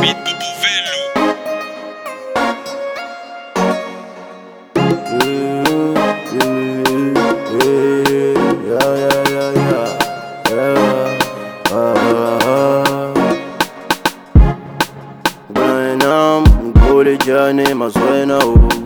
Beat Bobo Velho. Journey, my suena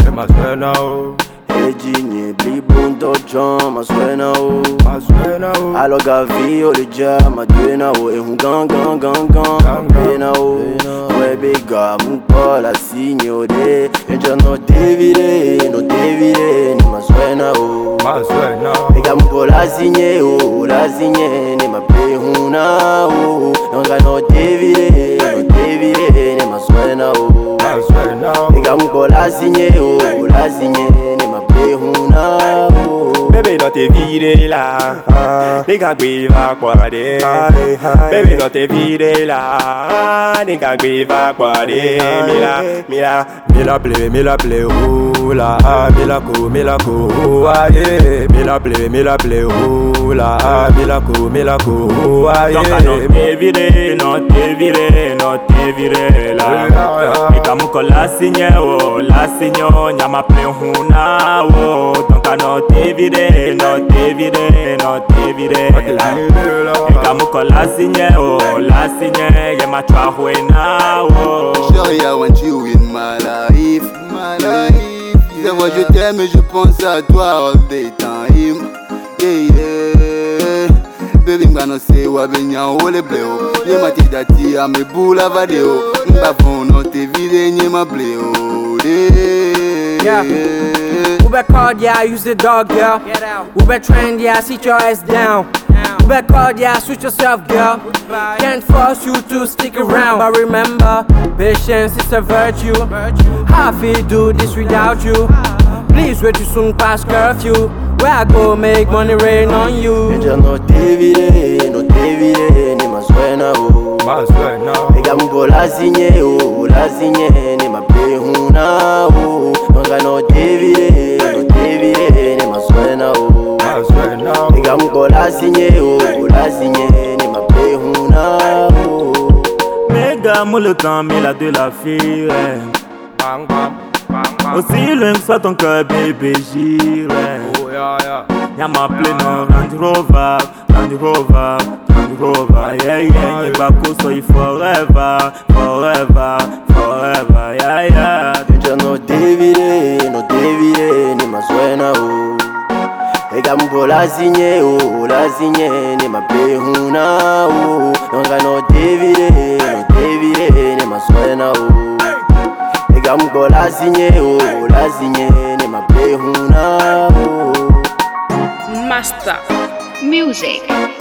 Ejinye blibundo John, my suena Aloga vi olija, my duena ehun gang Pena Webiga mukola signore Enja no devire, ni my suena Ega mukola signé ni my behuna Nonga no devire, ni my suena Ega mukola signé ni ma behuna Bébé dans tes vidés là, les gars va quoi des. Bébé dans tes vidés là, les gars va quoi des. Mila play, oh là, mila ko, aïe. Mila play, oh là, mila ko, aïe. Donc non te viré là. Et comme qu'on la signé, nyama play huna, oh. Donc non te viré là. Et comme qu'on la signé, y'a ma chwa huena, oh. Chérie, I want you in my life. C'est vrai, je t'aime et je pense à toi all the time. Yeah. Baby, m'gana say wa benya ole bleo. Ye mati dati ame bula vadeo. M'bavon no te vide nye ma bleo. Yeah. Uber card, yeah, use the dog, yeah. Uber trend, yeah, sit your ass down. Uber card, yeah, switch yourself, girl. Can't force you to stick around, but remember, patience is a virtue. How we do this without you? Please wait, you soon pass curfew. Where I go make money rain on you. Enja no te vire, ni ma suena Ega mukola signé ni ma behuna Nonga no te vire, ni ma suena Ega mukola signé ni ma behuna Méga moi le temps, mais la de la fille. Aussi loin que soit ton cœur, bébé, j'irai. Y'a ma pleine Range Rover, yeah, yeah. Pas qu'on soit forever, yeah. Enja no te vire, ni ma suena Ega mukola signé ni ma behuna Nonga no te vire, ni ma suena Ega mukola signé ni ma behuna Master Music.